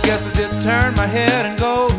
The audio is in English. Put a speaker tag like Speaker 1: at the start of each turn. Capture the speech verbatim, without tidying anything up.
Speaker 1: guess I just turn my head and go.